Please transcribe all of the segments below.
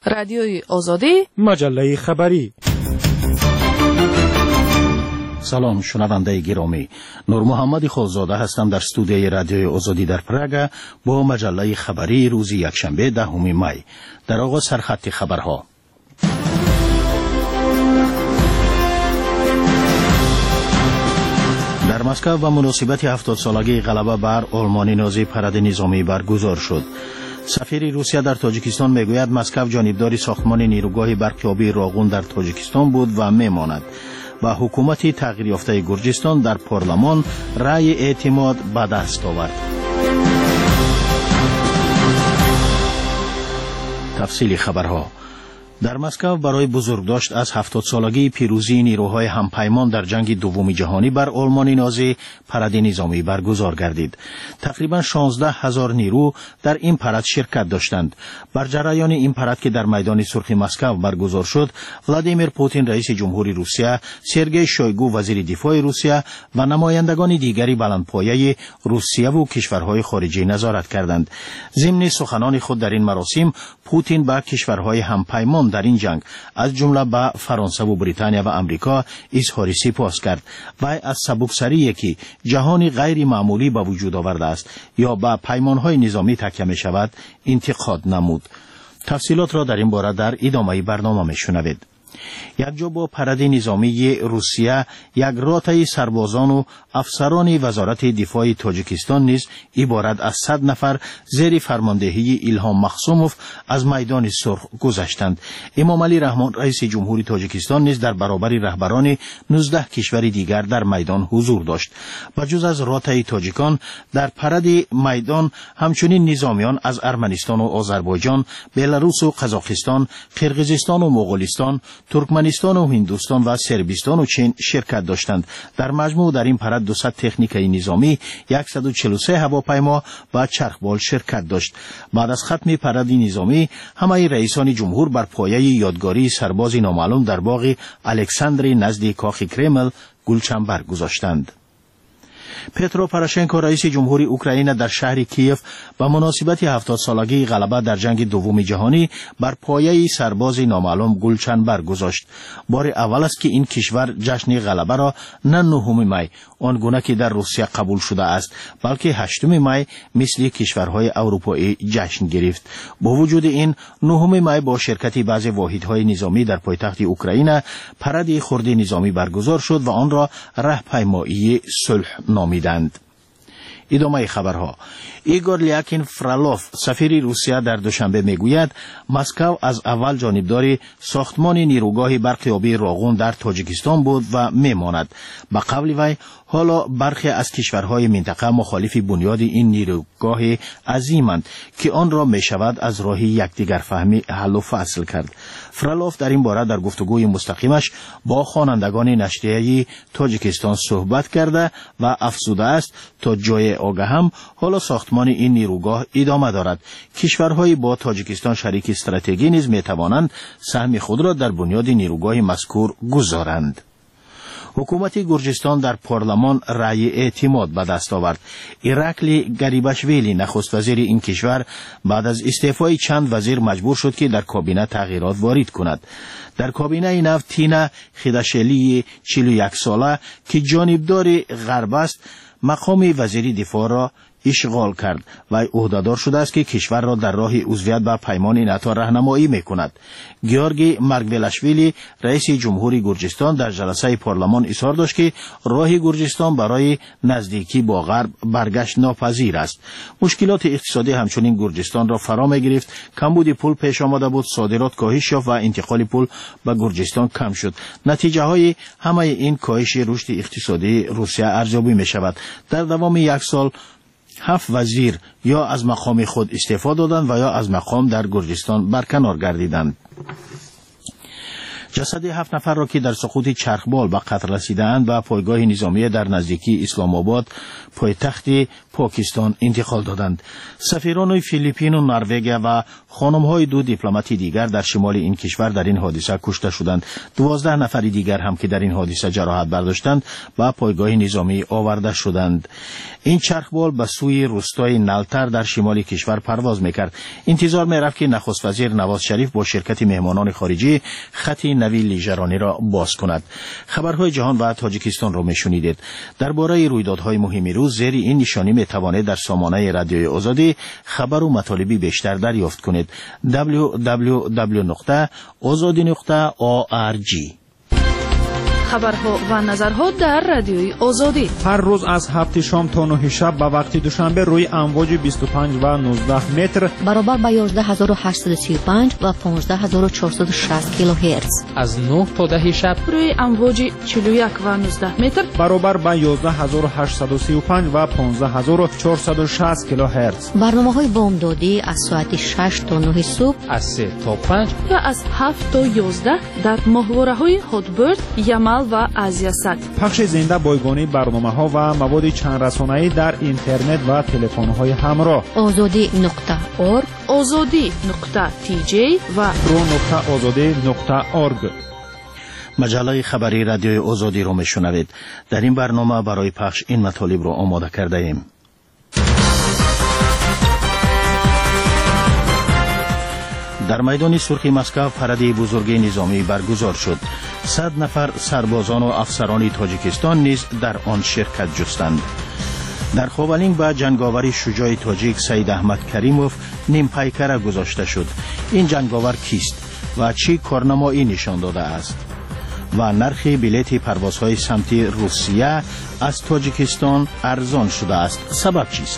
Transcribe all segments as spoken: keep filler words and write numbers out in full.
رادیوی آزادی، مجله خبری. سلام شنونده گرامی، نور محمد خالزاده هستم در استودیوی رادیوی آزادی در پراگ با مجله خبری روز یکشنبه دهم می. در آغاز سرخط خبرها. در مسکو و مناسبت هفتاد سالگی غلبه بر آلمان نازی پرد نظامی برگزار شد. سفیر روسیه در تاجیکستان میگوید مسکو جانبدار ساختمان نیروگاه برقیابی راغون در تاجیکستان بود و میماند. و حکومت تغییر یافته گرجستان در پارلمان رأی اعتماد به دست آورد. تفصیل خبرها. در مسکو برای بزرگداشت از هفتاد سالگی پیروزی نیروهای همپیمان در جنگ دوم جهانی بر آلمان نازی پرد نظامی برگزار گردید. تقریبا شانزده هزار نیرو در این پرد شرکت داشتند. بر جریان این پرد که در میدان سرخ مسکو برگزار شد، ولادیمیر پوتین رئیس جمهوری روسیه، سرگئی شویگو وزیر دفاع روسیه و نمایندگان دیگری بلندپایه روسیه و کشورهای خارجی نظارت کردند. ضمن سخنان خود در این مراسم، پوتین به کشورهای همپیمان در این جنگ از جمله به فرانسه و بریتانیا و امریکا اظهار سپاس کرد و از سبکسری که جهانی غیر معمولی به وجود آورده است یا به پیمانهای نظامی تکیه می شود انتقاد نمود. تفصیلات را در این باره در ادامه برنامه می شنوید. یک جا با پرد نظامی روسیه یک راتای سربازان و افسران وزارت دفاع تاجیکستان نیز عبارت از صد نفر زیر فرماندهی ایلهام مخصوموف از میدان سرخ گذشتند. امام علی رحمان رئیس جمهوری تاجیکستان نیز در برابر رهبران نوزده کشور دیگر در میدان حضور داشت. بجز از راتای تاجیکان در پرد میدان همچنین نظامیان از ارمنستان و آذربایجان، بلاروس و قزاقستان، قرقیزستان و مغولستان، ترکمنستان و هندوستان و سربستان و چین شرکت داشتند. در مجموع در این پرد دویست تکنیکای نظامی، صد و چهل و سه هواپیما و چرخبال شرکت داشت. بعد از ختم پرد نظامی، همه رئیسان جمهور بر پایه یادگاری سرباز نامعلوم در باغ الکساندری نزد کاخ کرمل گلچنبر گذاشتند. پترو پروشنکو رئیس جمهوری اوکراین در شهر کیف به مناسبت هفتاد سالگی غلبه در جنگ دوم جهانی بر پایه سرباز نامعلوم گلچن برگذاشت. بار اول است که این کشور جشن غلبه را نه نهم می آنگونه که در روسیه قبول شده است، بلکه هشتم می مثل کشورهای اروپایی جشن گرفت. با وجود این، نهم می با شرکت بعضی واحدهای نظامی در پایتخت اوکراین پرد خرد نظامی برگزار شد و آن را راهپیمایی صلح نامیدند. ادامه خبرها. ایگور لیاکین فرالوف سفیر روسیه در دوشنبه میگوید مسکو از اول جانبدار ساختمان نیروگاه برقیابی راغون در تاجیکستان بود و میماند. به قول وی، حالا برخی از کشورهای منطقه مخالف بنیاد این نیروگاه عظیمند که آن را می شود از راه یکدیگر فهمی حل و فصل کرد. فرالوف در این باره در گفتگوی مستقیمش با خوانندگان نشریه تاجیکستان صحبت کرده و افزوده است تا جای آگاهم حالا ساختمان این نیروگاه ادامه دارد. کشورهای با تاجیکستان شریک استراتژی نیز می توانند سهم خود را در بنیاد نیروگاه مذکور گذارند. حکومت گرجستان در پارلمان رأی اعتماد به دست آورد. ایرکلی گریباشویلی نخست وزیر این کشور بعد از استعفای چند وزیر مجبور شد که در کابینه تغییرات وارد کند. در کابینه نو تینا خیداشلی چهل و یک ساله که جانبدار غرب است مقام وزیر دفاع را اشغال کرد و عهدهدار شده است که کشور را در راه عضویت به پیمان ناتو راهنمایی می‌کند. گیورگی مارگولاشویلی رئیس جمهوری گرجستان در جلسه پارلمان اظهار داشت که راه گرجستان برای نزدیکی با غرب برگشت ناپذیر است. مشکلات اقتصادی همچنین گرجستان را فرا می‌گرفت. کمبود پول پیش آمده بود، صادرات کاهش یافت و انتقال پول به گرجستان کم شد. نتیجه های همه این کاهش رشد اقتصادی روسیه ارزیابی می‌شود. در دوام یک سال هفت وزیر یا از مقام خود استعفا دادند و یا از مقام در گرجستان برکنار گردیدند. جسد هفت نفر را که در سقوط چرخبال به قتل رسیدند به پایگاه نظامی در نزدیکی اسلام آباد پایتخت پاکستان انتقال دادند. سفیران فیلیپین و نروژ و خانم‌های دو دیپلمات دیگر در شمال این کشور در این حادثه کشته شدند. دوازده نفر دیگر هم که در این حادثه جراحت برداشتند به پایگاه نظامی آورده شدند. این چرخبال به سوی روستای نلتر در شمال کشور پرواز میکرد. انتظار میرفت که نخست وزیر نواز شریف با شرکت مهمانان خارجی خط نوی لیژرانی را باز کند. خبرهای جهان و تاجیکستان را میشنیدید. درباره رویدادهای مهم روز زیر این نشانی میتوانید در سامانه رادیوی آزادی خبر و مطالبی بیشتر دریافت کنید. دبلیو دبلیو دبلیو نقطه آزادی نقطه او آر جی. خبرها و نظرها در رادیوی آزادی هر روز از هفت شام تا نه شب به وقت دوشنبه روی امواج بیست و پنج و نوزده متر برابر با یازده هزار و هشتصد و سی و پنج و پانزده هزار و چهارصد و شصت کیلوهرتز، از نه تا ده شب روی امواج چهل و یک و نوزده متر برابر با یازده هزار و هشتصد و سی و پنج و پانزده هزار و چهارصد و شصت کیلوهرتز. برنامه‌های بامدادی از ساعت شش تا نه صبح، از سه تا پنج و از هفت تا یازده در ماهواره‌های هاتبرد، یمل و آزیاسات. پخش زنده بایگانی برنامه‌ها و مواد چند رسانه‌ای در اینترنت و تلفن‌های همراه. آزادی نقطه اورگ، آزادی نقطه تی جی و رو نقطه آزادی نقطه اورگ. مجله خبری رادیوی آزادی را میشنوید. در این برنامه برای پخش این مطالب را آماده کرده ایم. در میدان سرخ مسکو پرده بزرگ نظامی برگزار شد. صد نفر سربازان و افسران تاجیکستان نیز در آن شرکت جستند. در خوابالینگ به جنگاور شجاع تاجیک سید احمد کریموف نیم پیکر گذاشته شد. این جنگاور کیست و چی کارنمایی نشان داده است؟ و نرخ بلیط پروازهای سمت روسیه از تاجیکستان ارزان شده است. سبب چیست؟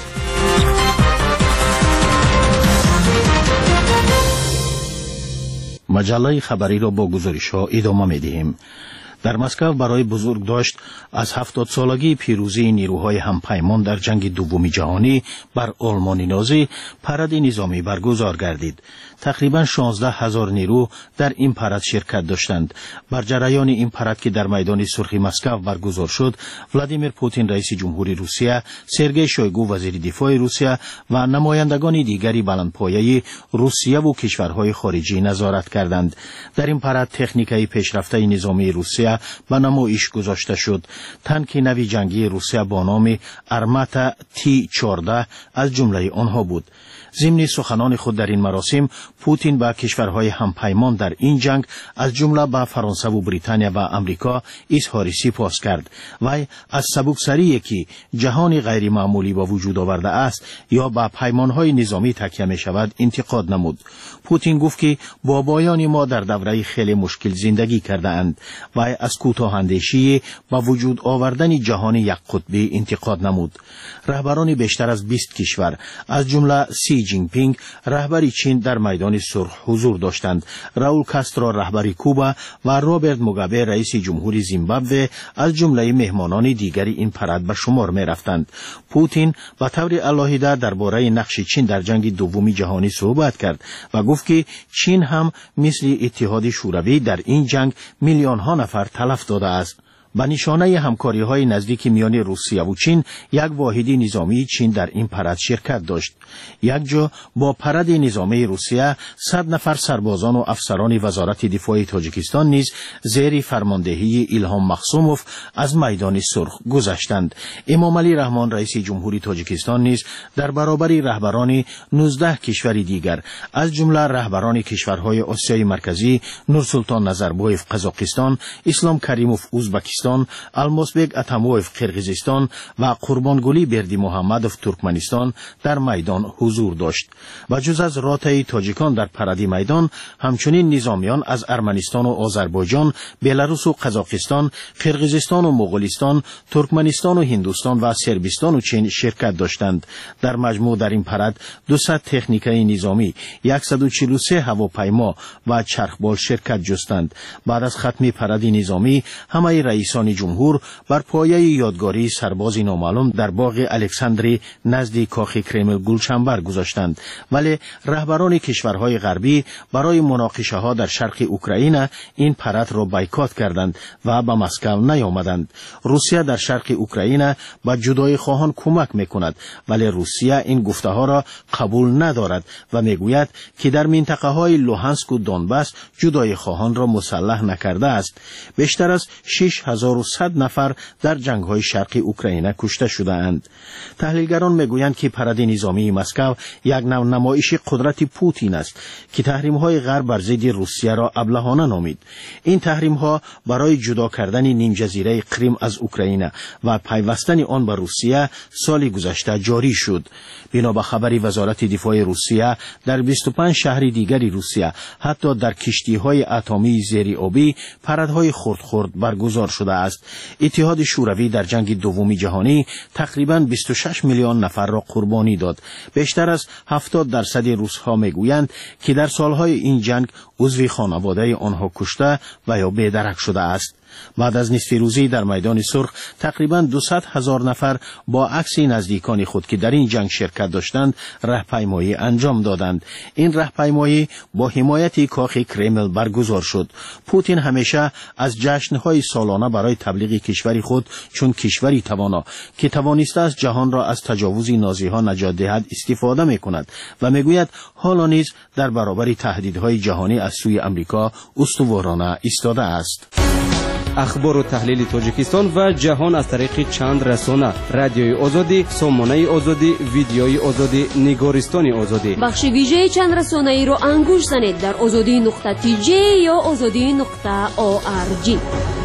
مجله خبری را با گزارش ها ادامه می دهیم. در مسکو برای بزرگ داشت از هفتاد سالگی پیروزی نیروهای همپیمان در جنگ دوم جهانی بر آلمان نازی پرد نظامی برگزار گردید. تقریبا شانزده هزار نیرو در این پرد شرکت داشتند. بر جریان این پرد که در میدان سرخ مسکو برگزار شد، ولادیمیر پوتین رئیس جمهوری روسیه، سرگئی شویگو وزیر دفاع روسیه و نمایندگان دیگری بلندپایه روسیه و کشورهای خارجی نظارت کردند. در این پرد تکنیکای پیشرفته نظامی روسیه به نمایش گذاشته شد. تانک نوی جنگی روسیه با نام ارماتا تی چهارده از جمله آنها بود. ضمن سخنان خود در این مراسم، پوتین به کشورهای همپیمان در این جنگ از جمله به فرانسه و بریتانیا و امریکا اظهار سپاس کرد. وی از سبکسری که جهان غیر معمولی با وجود آورده است یا به پیمانهای نظامی تکیه می شود انتقاد نمود. پوتین گفت که بابایان ما در دوره خیلی مشکل زندگی کرده اند. وی از کوتاه اندیشی با وجود آوردن جهان یک قطبی انتقاد نمود. رهبران بیشتر از بیست کشور از جمله سی جین پینگ رهبری چین در میدان سرخ حضور داشتند. راول کاسترو رهبری کوبا و روبرت موگابه رئیس جمهوری زیمبابوه از جمله مهمانان دیگری این پرد به شمار می رفتند. پوتین به طور علاهده درباره نقش چین در جنگ دوم جهانی صحبت کرد و گفت که چین هم مثل اتحاد شوروی در این جنگ میلیون ها نفر تلف داده است. به نشانه همکاری های نزدیک میان روسیه و چین، یک واحد نظامی چین در این پرد شرکت داشت. یک جا با پرد نظامی روسیه صد نفر سربازان و افسران وزارت دفاع تاجیکستان نیز زیر فرماندهی ایلهام مخصوموف از میدان سرخ گذشتند. امام علی رحمان رئیس جمهوری تاجیکستان نیز در برابر رهبران نوزده کشور دیگر از جمله رهبران کشورهای آسیای مرکزی نورسلطان نظربایف قزاقستان، اسلام کریموف ازبکستان، المازبek اتمویف قرقیزستان و قربانگلی بردی محمدوف ترکمنستان در میدان حضور داشت. و جز از راتای تاجیکان در پرد میدان، همچنین نظامیان از ارمنستان و آذربایجان، بلاروس و قزاقستان، قرقیزستان و مغولستان، ترکمنستان و هندوستان و سربستان و چین شرکت داشتند. در مجموع در این پرد دویست تکنیکای نظامی، صد و چهل و سه هواپیما و چرخبال شرکت جستند. بعد از ختم پرد نظامی، همه رئیس رئیسان جمهور بر پایه یادگاری سربازی نامعلوم در باغ الکساندری نزد کاخ کرمل گلچنبر گذاشتند، ولی رهبران کشورهای غربی برای مناقشه ها در شرق اوکراین این پرد را بایکات کردند و به مسکو نیامدند. روسیه در شرق اوکراین به جدای خواهان کمک میکند، ولی روسیه این گفته ها را قبول ندارد و میگوید که در منطقه های لوهانسک و دونباس جدای خواهان را مسلح نکرده است. بیشتر از شش هزار و صد نفر در جنگ های شرق اوکراین کشته شده اند. تحلیلگران میگویند که پرد نظامی مسکو یک نوع نمایش قدرت پوتین است که تحریم های غرب بر ضد روسیه را ابلهانه نامید. این تحریم ها برای جدا کردن نیم جزیره کریم از اوکراین و پیوستن آن به روسیه سال گذشته جاری شد. بنا به خبری وزارت دفاع روسیه، در بیست و پنج شهر دیگری روسیه حتی در کشتی‌های اتمی زیرآبی پردهای خرد خرد برگزار شده است. اتحاد شوروی در جنگ دوم جهانی تقریباً بیست و شش میلیون نفر را قربانی داد. بیشتر از هفتاد درصد روس‌ها میگویند که در سالهای این جنگ عضو خانواده آنها کشته و یا بی‌درک شده است. بعد از نصف روزی در میدان سرخ تقریباً دویست هزار نفر با عکس نزدیکان خود که در این جنگ شرکت داشتند راهپیمایی انجام دادند. این راهپیمایی با حمایت کاخ کرمل برگزار شد. پوتین همیشه از جشن‌های سالانه برای تبلیغ کشوری خود چون کشوری توانا که توانسته است جهان را از تجاوز نازی‌ها نجات دهد استفاده می‌کند و میگوید حالا نیز در برابر تهدیدهای جهانی از سوی آمریکا استوارانه ایستاده است. اخبار و تحلیل تاجیکستان و جهان از طریق چند رسانه: رادیوی آزادی، سامانه آزادی، ویدیوی آزادی، نگارستان آزادی. بخش ویژه چند رسانه ای را انگوش زنید در آزادی نقطه تی جی یا آزادی نقطه او آر جی.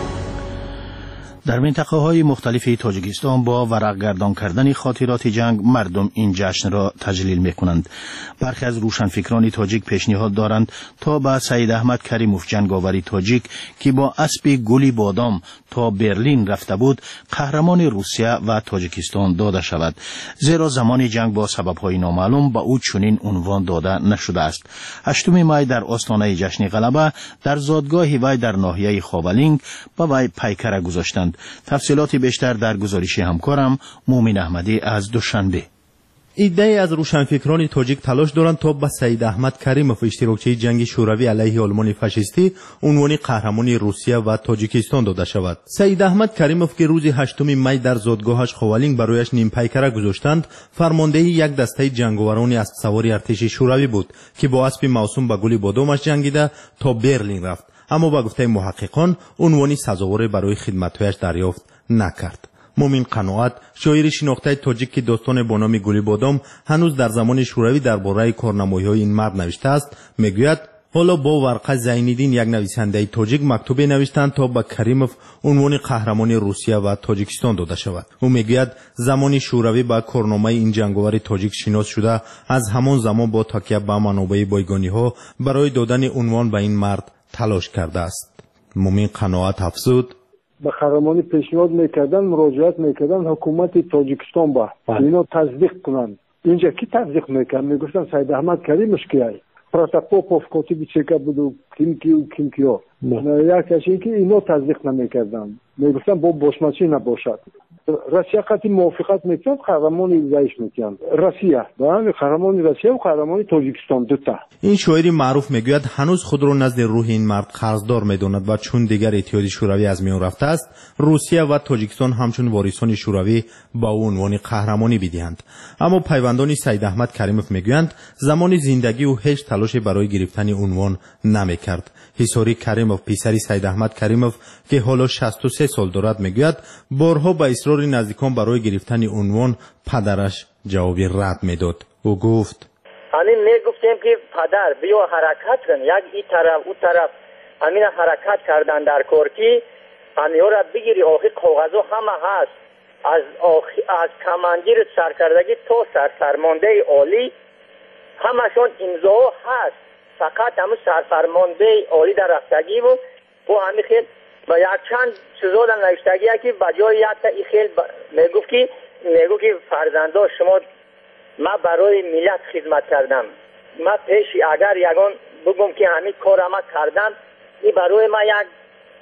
در منطقه های مختلف تاجیکستان با ورق گردان کردن خاطرات جنگ مردم این جشن را تجلیل می کنند. برخی از روشنفکران تاجیک پیشنهاد دارند تا به سید احمد کریموف جنگاوری تاجیک که با اسب گلی بادام تا برلین رفته بود قهرمان روسیه و تاجیکستان داده شود، زیرا زمان جنگ با سبب‌های نامعلوم به او چنین عنوان داده نشده است. هشتم می در آستانه جشن غلبه در زادگاه وی در ناحیه خاولینگ به وی پیکره گذاشتند. تفصیلات بیشتر در گزارش همکارم مومن احمدی از دوشنبه. ایده از روشنفکران تاجیک تلاش دارند تا به سید احمد کریموف اشتراکچی جنگ شوروی علیه آلمان فاشیستی عنوان قهرمان روسیه و تاجیکستان داده شود. سید احمد کریموف که روز هشتم می در زادگاهش خاولینگ برایش نیم پیکره گذاشتند، فرمانده یک دسته جنگاوران اسب سوار ارتش شوروی بود که با اسب موسوم به گل بادامش جنگیده تا برلین رفت، اما با گفته محققان عنوانی سزاوار برای خدمت‌هایش دریافت نکرد. مومن قناعت، شاعر شناخته تاجیک که داستان با نام گل بادام هنوز در زمان شوروی درباره کارنمایی‌های این مرد نوشته است، میگوید حالا با ورقه زین‌الدین یک نویسنده تاجیک مکتوبی نوشتند تا به کریموف عنوان قهرمان روسیه و تاجیکستان داده شود. او میگوید زمان شوروی با کارنامه این جنگاور تاجیک شناس شده، از همان زمان با تکیه به منابع بایگانی‌ها برای دادن عنوان به این مرد تلاش کرده است. مومن قناعت افزود: به قهرمانی پیشنهاد میکردن، مراجعت میکردن حکومت تاجیکستان با اینا تصدیق کنند. اینجا کی تصدیق میکرد؟ میگفتن سید احمد کریموف کیه؟ پروتوکل کاتب چیکا بود، کیم کیو کیم کیو. نه کسی که اینا تصدیق نمیکردن. میگفتن با بوسماچی نباشد. روسیه قطعی موافقت میکرد، قهرمانی ضعیف میکرد. روسیه، بله، قهرمانی روسیه و قهرمانی تاجیکستان دوتا. این شاعری معروف میگوید هنوز خود را نزد روح این مرد قرضدار میداند و چون دیگر اتحاد شوروی از میان رفته است، روسیه و تاجیکستان همچون وارثان شوروی با او عنوان قهرمانی بدهند. اما پیوندان سید احمد کریموف میگویند زمان زندگی او هیچ تلاشی برای گرفتن عنوان نمیکرد. حساری کریموف، پسر سید احمد کریموف که حالا شصت و سه سال دارد، میگوید بارها با اصرار نزدیکان برای گرفتن عنوان پدرش جواب رد میداد. او گفت: همین میگفتیم که پدر بیا حرکت کن، یک این طرف اون طرف، همین حرکت کردن در کورکی، همین را بگیری، آخی کاغذها همه هست، از آخی از کمانگیر سرکردگی تا سرفرمانده عالی همشون امضا هست، فقط همون سرفرمانده عالی در رفتگی بود و همین خیل و یک چند چیزا در نوشتگی که بجای یک تا این خیل ب... میگفت که میگفت که فرزندا شما من برای ملت خدمت کردم، من پیشی اگر یگان بگم که همین کار ما کردم، این برای ما یک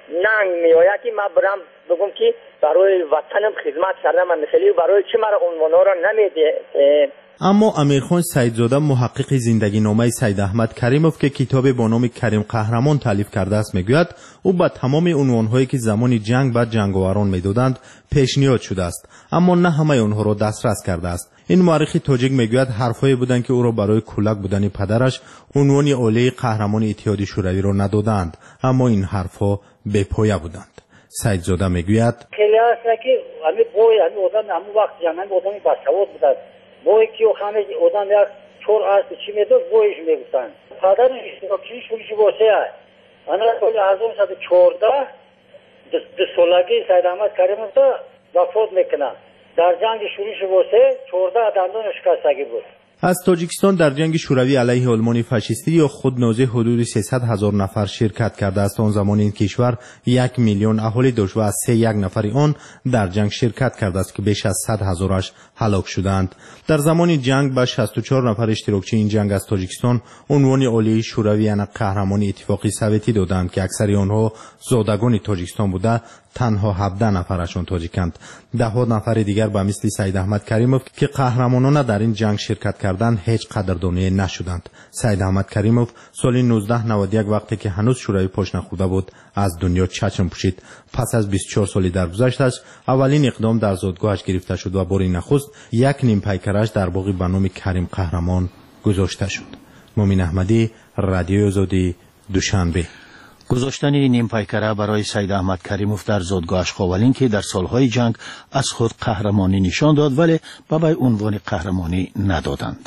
ننگ میآید که من برم بگم که برای وطنم خدمت کردم و مثلی برای چی مرا عنوانا را نمیده. اما امیرخان سیدزاده محقق زندگی نامه سید احمد کریموف که کتاب با نام کریم قهرمان تالیف کرده است میگوید او با تمام عنوانهایی که زمانی جنگ به جنگاوران میدادند پیشنهاد شده است، اما نه همه آنها را دسترس کرده است. این مورخ تاجیک میگوید حرفایی بودند که او را برای کولک بودن پدرش عنوان عالی قهرمان اتحاد شوروی را ندادند، اما این حرفها بی‌پایه بودند. سیدزاده میگوید خیلی است که همین بوی همین آدم همون وقت جنگ آدمی باسواد بودند. بوی که همه آدم یک چور است چی میداد بویش میگفتن. پدرش اشتراکی شوریش واسه انا سال هزار و نهصد و چهارده دو سالگی سید احمد کریموف وفات میکنه. در جنگ شوریش واسه چهارده دندان شکستگی بود. از تاجیکستان در جنگ شوروی علیه آلمان فاشیستی یا خود نازی حدود سیصد هزار نفر شرکت کرده است. آن زمان این کشور یک میلیون اهالی داشت و از سه یک نفری آن در جنگ شرکت کرده است که بیش از صد هزارش هلاک شدند. در زمان جنگ به شصت و چهار نفر اشتراکچی این جنگ از تاجیکستان عنوان عالی شوروی یعنی قهرمان اتفاقی سوویتی دادند که اکثر آنها زادگان تاجیکستان بوده، تنها هفده نفرشون تاجیکند. ده ها نفر دیگر به مثل سید احمد کریموف که قهرمانانه در این جنگ شرکت کردند هیچ قدردانی نشدند. سید احمد کریموف سال نوزده نود و یک وقتی که هنوز شوروی پاش نخورده بود از دنیا چشم پوشید. پس از بیست و چهار سالی درگذشتش اولین اقدام در زادگاهش گرفته شد و بار نخست یک نیم پیکرش در باغی به نام کریم قهرمان گذاشته شد. مومن احمدی، رادیو آزادی، دوشنبه. گذاشتن نیم پیکره برای سید احمد کریموف در زادگاهش خاولین که در سالهای جنگ از خود قهرمانی نشان داد ولی به عنوان قهرمانی ندادند.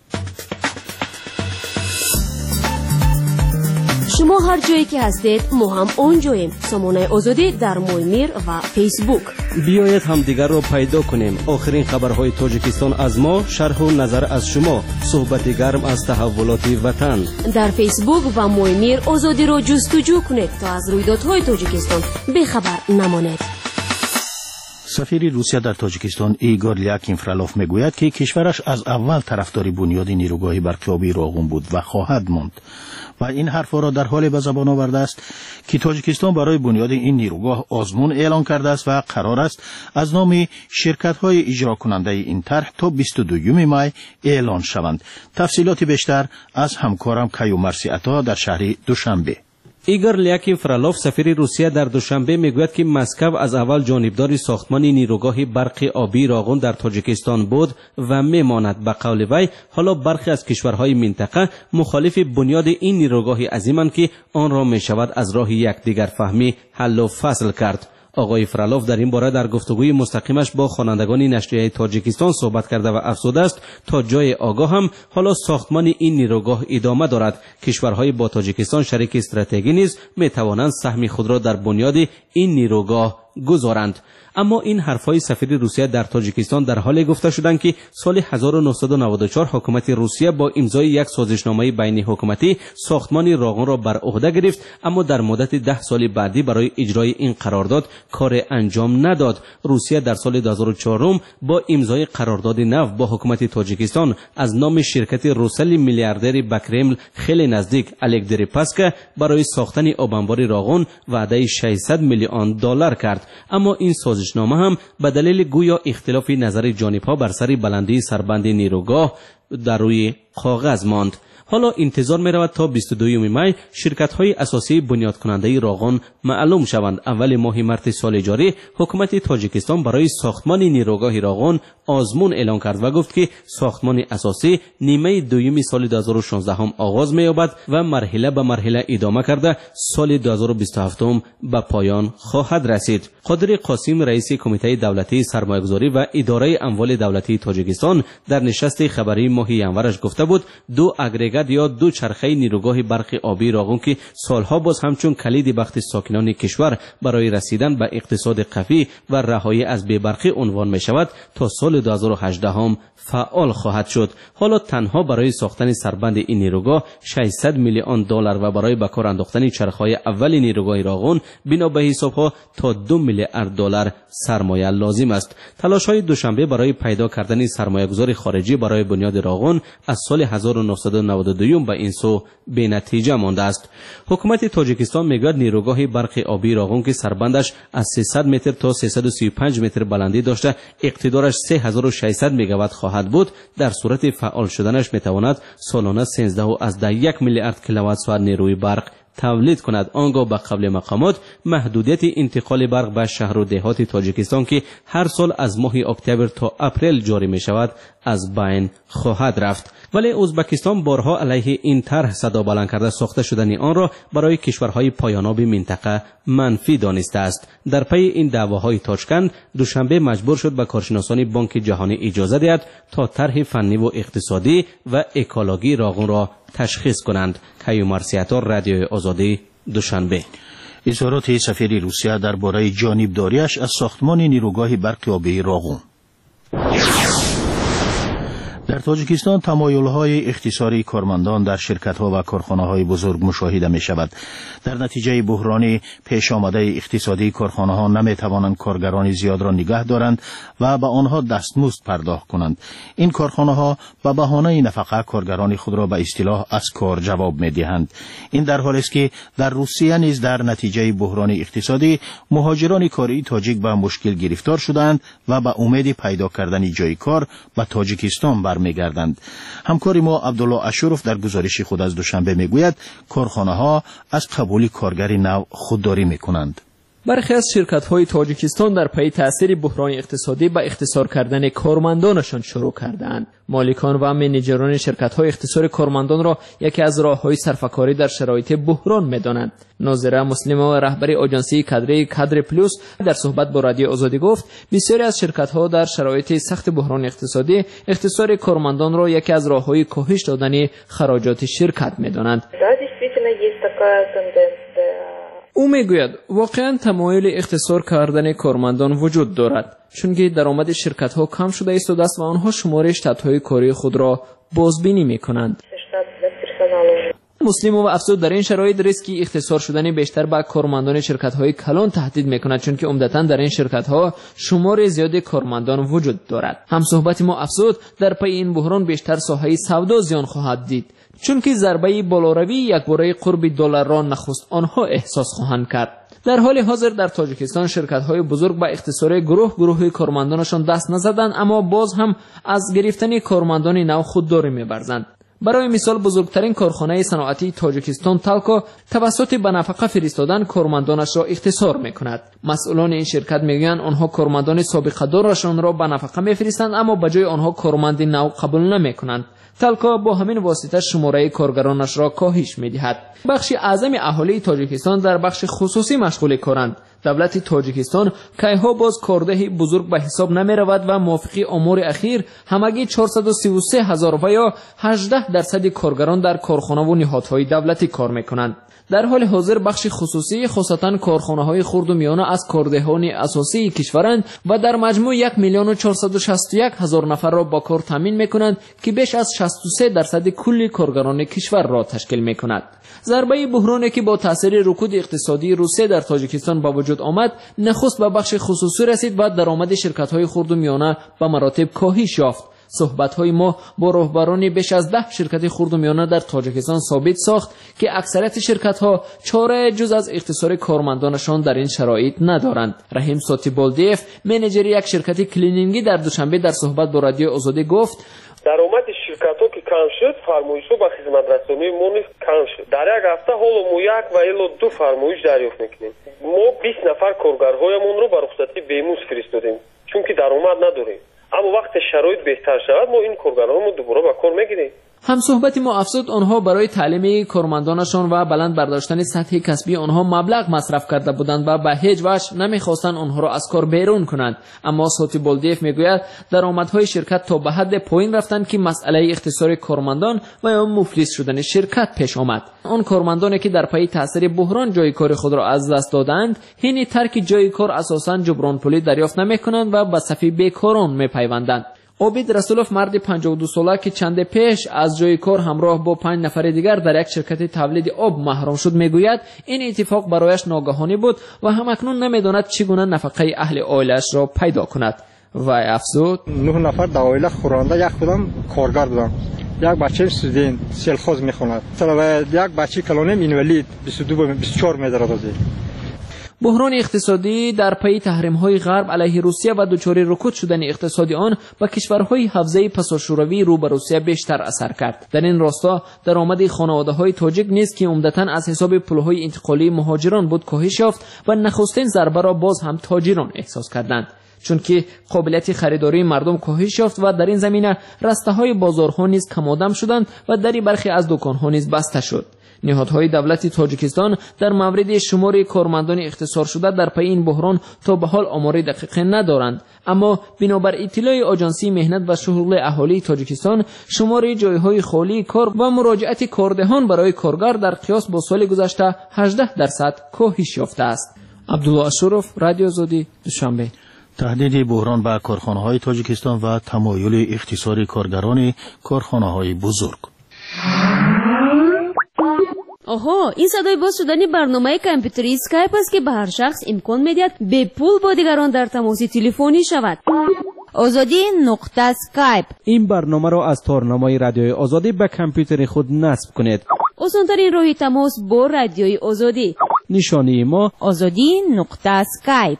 شما هر جایی که هستید ما هم اونجاییم. سامانه آزادی در مویمیر و فیسبوک. بیایید هم دیگر رو پیدا کنیم. آخرین خبرهای تاجیکستان از ما، شرح و نظر از شما، صحبت گرم از تحولات وطن. در فیسبوک و مویمیر آزادی رو جستجو کنید تا از رویدادهای تاجیکستان بیخبر نمانید. سفیر روسیه در تاجیکستان ایگور لیاکین فرالاف میگوید که کشورش از اول طرفدار بنیاد نیروگاه برقی راغون بود و خواهد ماند و این حرفا را در حال به زبان آورده است که تاجیکستان برای بنیاد این نیروگاه آزمون اعلان کرده است و قرار است از نام شرکت‌های اجرا کننده این طرح تا بیست و دوم می اعلان شوند. تفصیلات بیشتر از همکارم کیو مرسی عطا در شهر دوشنبه. ایگور لیاکین فرالاف سفیر روسیه در دوشنبه میگوید که مسکو از اول جانبدار ساختمان نیروگاه برق آبی راغون در تاجیکستان بود و میماند. به قول وی حالا برخی از کشورهای منطقه مخالف بنیاد این نیروگاه عظیمند که آن را میشود از راه یکدیگر فهمی حل و فصل کرد. آقای فرالاف در این باره در گفتگوی مستقیمش با خوانندگان نشریه تاجیکستان صحبت کرده و افزوده است تا جای آگاه هم حالا ساختمان این نیروگاه ادامه دارد. کشورهای با تاجیکستان شریک استراتژی نیز می توانند سهم خود را در بنیاد این نیروگاه گذارند. اما این حرفهای سفیر روسیه در تاجیکستان در حال گفته شدند که سال هزار و نهصد و نود و چهار حکومت روسیه با امضای یک سازشنامه بین حکومتی ساختمان راغون را بر عهده گرفت، اما در مدت ده سال بعدی برای اجرای این قرارداد کار انجام نداد. روسیه در سال دو هزار و چهار با امضای قرارداد نو با حکومت تاجیکستان از نام شرکت روسل میلیاردر به کرمل خیلی نزدیک الک دریپاسکا برای ساختن آبانبار راغون وعده ششصد میلیون دلار کرد، اما این سازشنامه هم به دلیل گویا اختلاف نظر جانب‌ها بر سر بلندی سربند نیروگاه در روی کاغذ ماند. حالا انتظار می رود تا بیست و دوم می شرکت‌های اساسی بنیاد کننده راغون معلوم شوند. اول ماه مارس سال جاری حکومت تاجیکستان برای ساختمان نیروگاه راغون آزمون اعلان کرد و گفت که ساختمان اساسی نیمه دوم سال دو هزار و شانزده هم آغاز می یابد و مرحله به مرحله ادامه کرده سال دو هزار و بیست و هفت به پایان خواهد رسید. قادر قاسم رئیس کمیته دولتی سرمایه‌گذاری و اداره اموال دولتی تاجیکستان در نشست خبری ماه ینورش گفته بود دو اگریگات یا دو چرخه نیروگاه برق آبی راغون که سالها باز همچون کلید بخت ساکنان کشور برای رسیدن به اقتصاد قوی و رهایی از بی‌برقی عنوان می شود تا سال دو هزار و هجده هم فعال خواهد شد. حالا تنها برای ساختن سربند این نیروگاه ششصد میلیون دلار و برای به کار انداختن چرخهای اول نیروگاه راغون بنا به حسابها تا دو میلیارد دلار سرمایه لازم است. تلاش‌های دوشنبه برای پیدا کردن سرمایه‌گذار خارجی برای بنیاد راغون از سال هزار و نهصد و نود هفتاد و دو به این سو به نتیجه مانده است. حکومت تاجیکستان میگوید نیروگاه برق آبی راغون که سربندش از سیصد متر تا سیصد و سی و پنج متر بلندی داشته اقتدارش سه هزار و ششصد مگاوات خواهد بود، در صورت فعال شدنش میتواند سالانه سیزده و از ده یک میلیارد کیلووات ساعت نیروی برق تولید کند. آنگاه به قول مقامات محدودیت انتقال برق به شهر و دهات تاجیکستان که هر سال از ماه اکتبر تا اپریل جاری می شود از بین خواهد رفت. ولی ازبکستان بارها علیه این طرح صدا بلند کرده ساخته شدن آن را برای کشورهای پایاناب منطقه منفی دانسته است. در پی این دعواهای تاشکند دوشنبه مجبور شد به کارشناسان بانک جهانی اجازه دهد تا طرح فنی و اقتصادی و اکولوژی راغون را تشخیص کنند. کیومر سیاتور، رادیوی آزادی، دوشنبه. اظهارات سفیر روسیه درباره جانبداریش از ساختمان نیروگاه برق آبی راغون. در تاجیکستان تمایل‌های اختصاری کارمندان در شرکت‌ها و کارخانه‌های بزرگ مشاهده می‌شود. در نتیجه بحران پیش آمده اقتصادی کارخانه‌ها نمی‌توانند کارگران زیاد را نگه دارند و به آنها دستمزد پرداخت کنند. این کارخانه‌ها به بهانه نفقه کارگران خود را به اصطلاح از کار جواب می‌دهند. این در حالی است که در روسیه نیز در نتیجه بحران اقتصادی مهاجران کاری تاجیک به مشکل گرفتار شدند و به امید پیدا کردن جای کار به تاجیکستان میگردند. همکار ما عبدالله اشرف در گزارش خود از دوشنبه میگوید کارخانه ها از قبول کارگر نو خودداری میکنند. برخی از شرکت‌های تاجیکستان در پی تأثیر بحران اقتصادی به اختصار کردن کارمندانشان شروع کردند. مالکان و منیجران شرکت‌های اختصار کارمندان را یکی از راه‌های صرفه‌کاری در شرایط بحران می‌دانند. ناظره مسلمه رهبر آژانسی کادر کادر پلوس در صحبت با رادیو آزادی گفت بسیاری از شرکت‌ها در شرایط سخت بحران اقتصادی اختصار کارمندان را یکی از راه‌های کاهش دادن خراجات شرکت می‌دانند. او میگوید واقعا تمایل اختصار کردن کارمندان وجود دارد، چون که درآمد شرکت ها کم شده است و دست و آنها شماره شتات کاری خود را بازبینی میکنند. مسلم و افزود در این شرایط ریسکی اختصار شدن بیشتر به کارمندان شرکت های کلان تهدید میکند، چون که عمدتاً در این شرکت ها شمار زیادی کارمندان وجود دارد. هم صحبت ما افزود در پی این بحران بیشتر ساحه سودا زیان خواهد دید، چون که ضربه بالاروی یک باره قرب دلار را نخست آنها احساس خواهند کرد. در حال حاضر در تاجیکستان شرکت‌های بزرگ به اختصار گروه گروه کارمندانشان دست نزدند، اما باز هم از گرفتن کارمندان نو خودداری می‌ورزند. برای مثال بزرگترین کارخانه صنعتی تاجیکستان تالکو توسط به نفقه فرستادن کارمندانش را اختصار می‌کند. مسئولان این شرکت می‌گویند آنها کارمندان سابقه دارشان را به نفقه می‌فرستند، اما به جای آنها کارمند نو قبول نمی‌کنند. تالکو با همین واسطه شماره کارگرانش را کاهش می‌دهد. بخش اعظم اهالی تاجیکستان در بخش خصوصی مشغول کارند. دولت تاجیکستان کایها باز کارده بزرگ به حساب نمی رود و موافقی امور اخیر همگی چهارصد و سی و سه هزار و یا هجده درصد کارگران در کارخانه و نهادهای دولتی کار میکنند. در حال حاضر بخش خصوصی خصوصا کارخانه‌های خرد و میانه از کاردهان اساسی کشورند و در مجموع یک میلیون و چهارصد و شصت و یک هزار نفر را با کار تامین میکنند که بیش از شصت و سه درصد کل کارگران کشور را تشکیل میکند. ضربه بحرانی که با تاثیر رکود اقتصادی روسیه در تاجیکستان با وجود آمد نخست به بخش خصوصی رسید و درآمد شرکت‌های خرد و میانه به مراتب کاهش یافت. صحبت‌های ما با رهبران بیش از ده شرکت خرد و میانه در تاجیکستان ثابت ساخت که اکثریت شرکت‌ها چاره جز از اختصار کارمندانشان در این شرایط ندارند. رحیم ساتیبالدیف منیجر یک شرکت کلینینگی در دوشنبه در صحبت با رادیو آزادی گفت درآمد شرکت‌ها که کم شد، فرمایش‌ها به خدمت رسانی ما نیز کم شد. در یک هفته حالا ما یک و الی دو فرمایش دریافت می‌کنیم. ما بیست نفر کارگرهایمون رو به رخصتی بیموز فرستادیم، چون که درآمد نداریم. اما وقت شرایط بهتر شود ما این کارگرانو دوباره به کار میگیریم. هم صحبت ما افزود آنها برای تعلیم کارمندانشان و بلند برداشتن سطح کسبی آنها مبلغ مصرف کرده بودند و به هیچ وجه نمیخواستند آنها را از کار بیرون کنند. اما ساتیبالدیف میگوید درآمدهای شرکت تا به حد پایین رفتند که مسئله اختصار کارمندان و یا مفلس شدن شرکت پیش آمد. آن کارمندانی که در پی تاثیر بحران جای کار خود را از دست دادند، حین ترک جای کار اساساً جبران پولی دریافت نمیکنند و به صف بیکاران میپیوندند. عابد رسولوف مرد پنجاه و دو ساله که چند پیش از جای کار همراه با پنج نفر دیگر در یک شرکت تولید آب محروم شد میگوید این اتفاق برایش ناگهانی بود و همکنون نمیداند چگونه نفقه اهل عائله‌اش را پیدا کند. و افزود نه نفر در عائله خورنده یک کدام کارگر بودن. یک بچه استودنت سلخوز میخوند مثلا یک بچه کلانیم اینوالید بیست و دو بیست و چهار مدرسه. بحران اقتصادی در پی تحریم‌های غرب علیه روسیه و دچار رکود شدن اقتصادی آن به کشورهای حوزه پساشوروی رو به روسیه بیشتر اثر کرد. در این راستا درآمد خانواده‌های تاجیک نیز که عمدتاً از حساب پول‌های انتقالی مهاجران بود کاهش یافت و نخستین ضربه را باز هم تاجران احساس کردند، چون که قابلیت خریداری مردم کاهش یافت و در این زمینه رسته‌های بازارها نیز کم‌آدم شدند و دری برخی از دکان‌ها نیز بسته شد. نهادهای دولت تاجیکستان در مورد شمار کارمندان اختصار شده در پی این بحران تا به حال آمار دقیق ندارند، اما بنابر اطلاع آژانسی مهنت و شغل اهالی تاجیکستان شمار جایهای خالی کار و مراجعت کاردهان برای کارگر در قیاس با سال گذشته هجده درصد کاهش یافته است. عبدالله اشرف، رادیو آزادی، دوشنبه. تهدید بحران به کارخانه‌های تاجیکستان و تمایل اختصار کارگران کارخانه‌های بزرگ. آها، این صدای باز شدن برنامه کامپیوتری اسکایپ است که به هر شخص امکان می‌دهد به پول با دیگران در تماس تلفنی شود. آزادی نقطه اسکایپ. این برنامه را از تارنمای رادیوی آزادی به کامپیوتر خود نصب کنید. آسان‌ترین راه تماس با رادیوی آزادی. نشانی ما آزادی نقطه اسکایپ.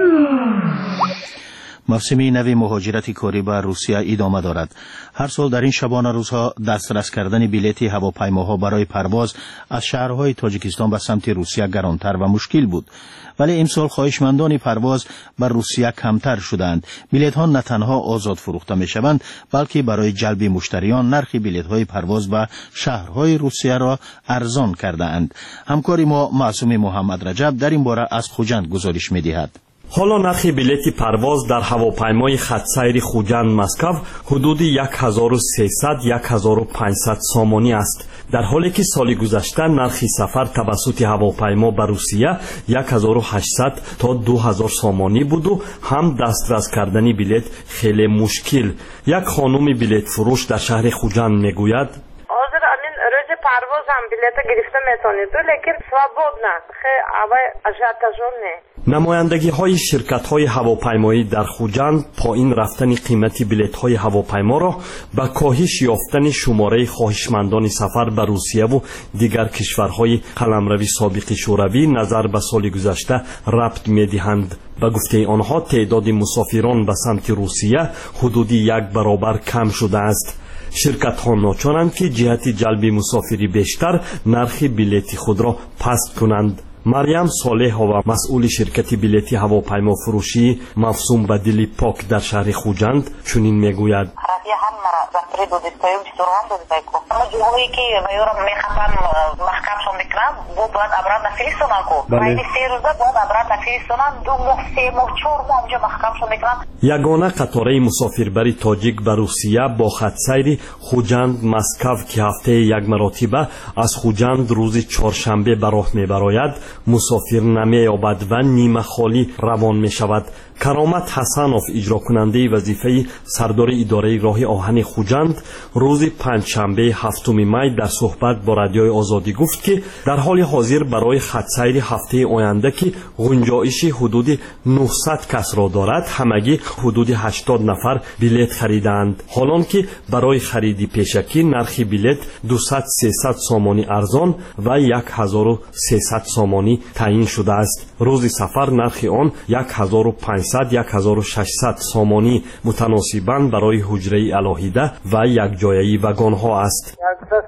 موسم نو مهاجرت کاری به روسیه ادامه دارد. هر سال در این شبانه روزها دسترس کردن بلیط هواپیماها برای پرواز از شهرهای تاجیکستان به سمت روسیه گرانتر و مشکل بود. ولی امسال خواهشمندان پرواز به روسیه کمتر شدند. بلیط ها نه تنها آزاد فروخته می شوند، بلکه برای جلب مشتریان نرخ بلیط های پرواز به شهرهای روسیه را ارزان کرده اند. همکار ما معصوم محمد رجب در این باره از خوجند گزارش می دهد. حالا نرخ بلیط پرواز در هواپیمای خطسیر خوجند مسکو حدود یک هزار و سیصد تا یک هزار و پانصد سامانی است، در حالی که سال گذشته نرخ سفر توسط هواپیما به روسیه یک هزار و هشتصد تا دو هزار سامانی بود و هم دسترس کردن بلیط خیلی مشکل. یک خانم بلیط فروش در شهر خوجند میگوید: حاضر امین روز پرواز هم بلیط گرفته میتونید لیکن свободно خیلی اوای اجازه نه. نمایندگی های شرکت های هواپیمایی در خوجند پایین رفتن قیمت بلیط های هواپیما را به کاهش یافتن شماره خواهشمندان سفر به روسیه و دیگر کشورهای قلمروی سابق شوروی نظر به سال گذشته ربط می دهند. به گفته آنها تعداد مسافران به سمت روسیه حدود یک برابر کم شده است. شرکت ها ناچارند که جهت جلب مسافری بیشتر نرخ بلیط خود را پست کنند. مریم صالح و مسئول شرکت بلیط هواپیما فروشی مفصوم به دلی پاک در شهر خوجند چنین میگوید: یگانه قطاره مسافربری تاجیک به روسیه با خطسیر خوجند مسکو که هفته یک مرتبه از خوجند روز چهارشنبه به راه میبراید مسافر نمی‌یابد و نیمه خالی روان می شود. کرامت حسنوف اجرا کننده وظیفه سردار اداره راه آهن خوجند روز پنجشنبه هفتم می در صحبت با رادیوی آزادی گفت که در حال حاضر برای خطسیر هفته آینده که گنجایش حدود نهصد کس را دارد همگی حدود هشتاد نفر بلیط خریدند، حالان که برای خرید پیشکی نرخ بلیط دویست سیصد سامانی ارزان و یک هزار و سیصد سامانی تعیین شده است. روز سفر نرخ آن یک هزار و پانصد یک هزار و ششصد سامانی متناسباً برای حجره علاهیده و یک جایه وگان ها است.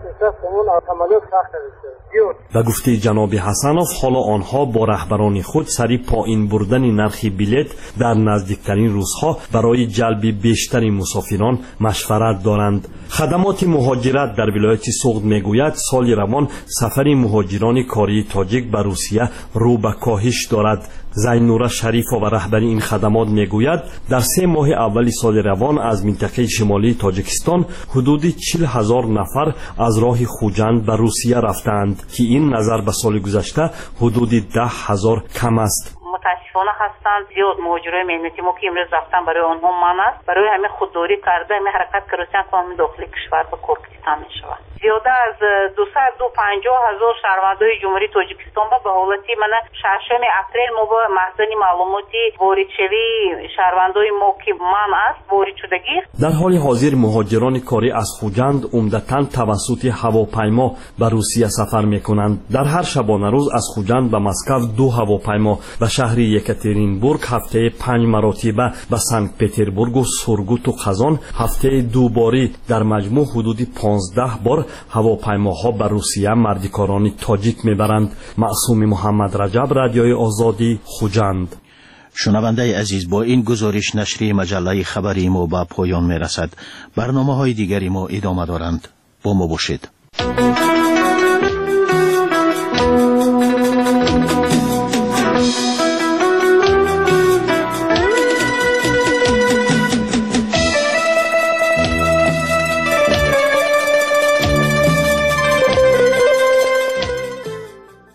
به گفته جناب حسنوف حالا آنها با رهبران خود سری پایین بردن نرخ بلیط در نزدیکترین روزها برای جلب بیشتر مسافران مشورت دارند. خدمات مهاجرت در ولایت سوغد میگوید سال روان سفر مهاجران کاری تاجیک به روسیه رو به کاهش دارد. زینوره شریف و رهبر این خدمات میگوید در سه ماه اول سال روان از منطقه شمالی تاجیکستان حدود چهل هزار نفر از راه خوجند به روسیه رفتند که این نظر به سال گذشته حدود ده هزار کم است. متاسفانه هستند زیاد مهاجرای مهنتی ما که امروز رفتن برای آنها من است برای همین خودداری کرده همین حرکت که روسیه کامل داخل کشور به کار گرفتن میشود. زیاده از دویست و پنجاه هزار شهروندای جمهوری تاجیکستان با به حالت من ششم اپریل ما با محضر معلوماتی واردشوی شهروندای ما که من است وارد شدگی. در حال حاضر مهاجران کاری از خوجند عمدتاً توسط هواپیما به روسیه سفر میکنند. در هر شبانه روز از خوجند به مسکو دو هواپیما به شهر یکاترینبورگ هفته پنج مراتبه به سنت پتربورگ و سورگوت و قزان هفته دو باری در مجموع حدود پانزده بار هواپیماها به روسیه مردکاران تاجیک میبرند. معصوم محمد رجب، رادیوی آزادی، خوجند. شنونده عزیز، با این گزارش نشریه مجله خبری ما به پایان میرسد. برنامه های دیگری ما ادامه دارند. با ما باشید.